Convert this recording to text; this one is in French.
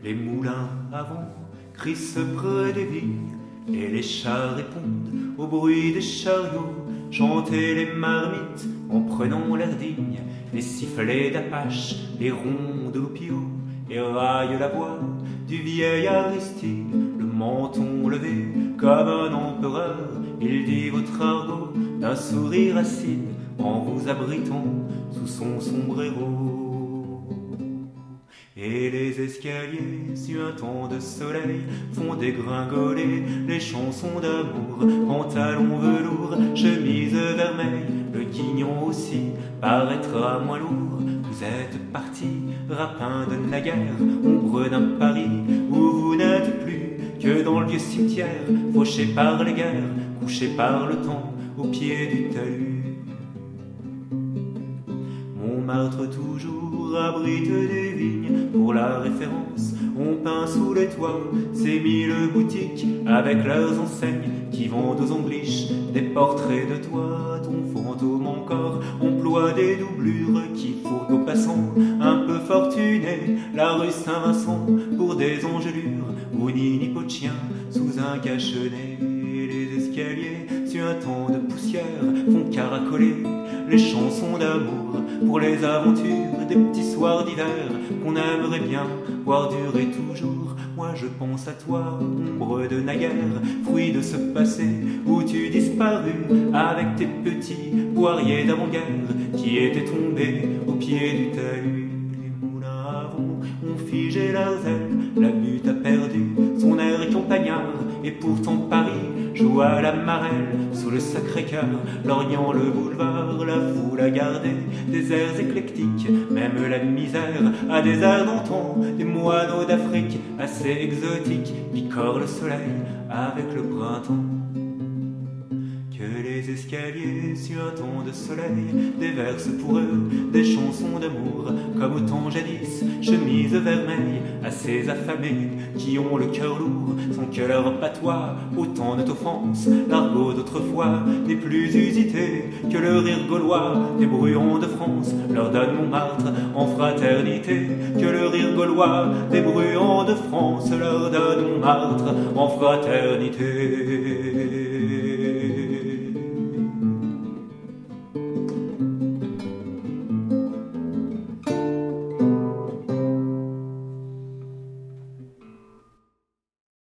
Les moulins à vent crissent près des vignes, et les chats répondent au bruit des chariots. Chanter les marmites en prenant l'air digne, les sifflets d'apache, les ronds de l'oupio, et raille la voix du vieil Aristide, le menton levé comme un empereur. Il dit votre argot d'un sourire acide en vous abritant sous son sombrero. Et les escaliers, suintants de soleil, font dégringoler les chansons d'amour. Pantalon velours, chemise vermeille, le guignon aussi paraîtra moins lourd. Vous êtes parti, rapin de naguère, ombre d'un Paris où vous n'êtes plus que dans le vieux cimetière, fauché par les guerres, couché par le temps au pied du talus. Montmartre toujours abrite des vignes, pour la référence, on peint sous les toits ces 1000 boutiques avec leurs enseignes qui vendent aux Angliches des portraits de toi. Ton fantôme encore emploie des doublures qui faut aux passants un peu fortunés. La rue Saint-Vincent pour des engelures ou Nini-Pot-de-chien sous un cache-nez. Les escaliers suintants de poussière font caracoler les chansons d'amour pour les aventures des petits soirs d'hiver qu'on aimerait bien voir durer toujours. Moi je pense à toi, ombre de naguère, fruit de ce passé où tu disparus avec tes petits poiriers d'avant-guerre qui étaient tombés au pied du talus. Les moulins à vent ont figé leurs ailes, la butte a perdu son air campagnard, et pourtant Paris joue à la marelle sous le Sacré-Cœur, Lorient, le boulevard, la foule a gardé des airs éclectiques. Même la misère a des airs d'antan, des moineaux d'Afrique assez exotiques picorent le soleil avec le printemps. Que les escaliers suintants de soleil déversent pour eux des chansons d'amour comme au temps jadis, chemise vermeille à ces affamés qui ont le cœur lourd sans que leur patois autant de t'offense. L'argot d'autrefois n'est plus usité que le rire gaulois des bruants de France leur donne Montmartre en fraternité. Que le rire gaulois des bruants de France leur donne Montmartre en fraternité.